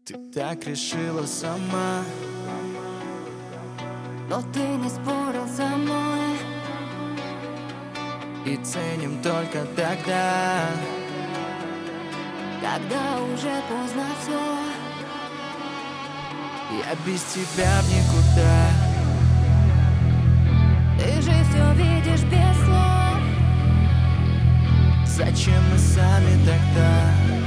Ты так решила сама, но ты не спорил со мной. и ценим только тогда, Когда уже поздно все. я без тебя в никуда. Ты же все видишь без слов. Зачем мы сами тогда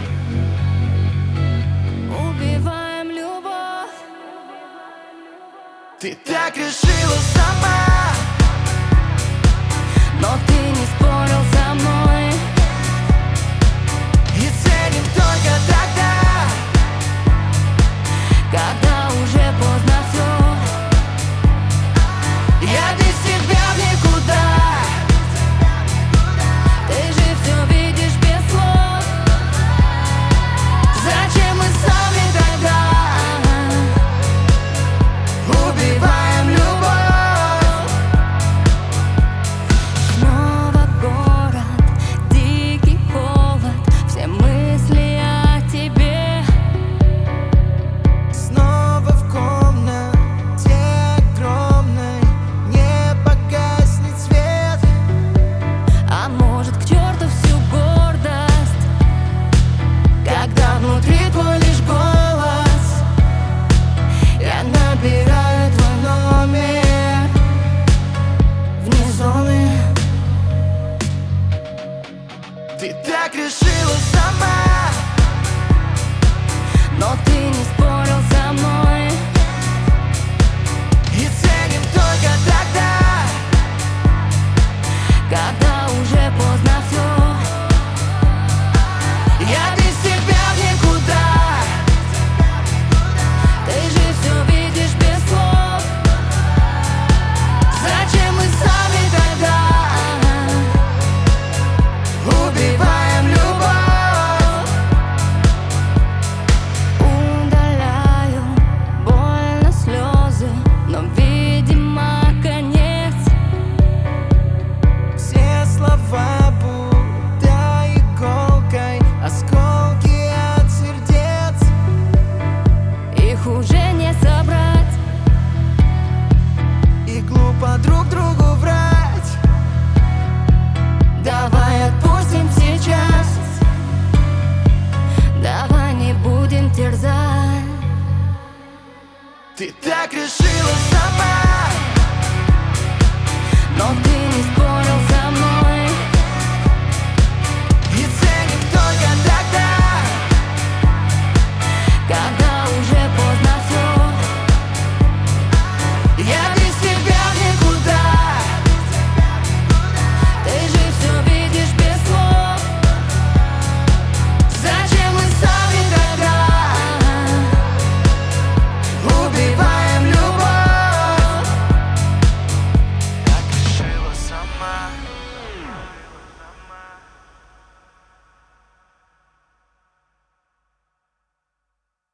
Убиваем любовь. Ты так решила сама, Но ты не спорил со мной. и ценим только тогда, Когда уже поздно все. я без тебя в никуда. Ты же все видишь без слов. Зачем мы сами тогда убиваем любовь? Снова город, дикий холод, все мысли о тебе. Снова в комнате огромной не погаснет свет. А может, к черту всю гордость, когда внутри твой лишь голос. Я набираю твой номер вне зоны. Ты так решила сама, Но ты не спорил со мной. и ценим только тогда, Когда уже поздно все. я без тебя в никуда. Ты же все видишь без слов. Зачем мы сами тогда убиваем любовь? Удаляю больно слезы, но, видимо, конец. Все слова будто иголкой, осколки от сердец. Их уже не собрать. И глупо друг другу врать. Давай отпустим сейчас. Давай не будем терзать. Ты так решила сама, Но ты не спорил со мной. и ценим только тогда, Когда уже поздно все. я без тебя в никуда. Ты же все видишь без слов. Зачем мы сами тогда убиваем любовь? Так решила сама,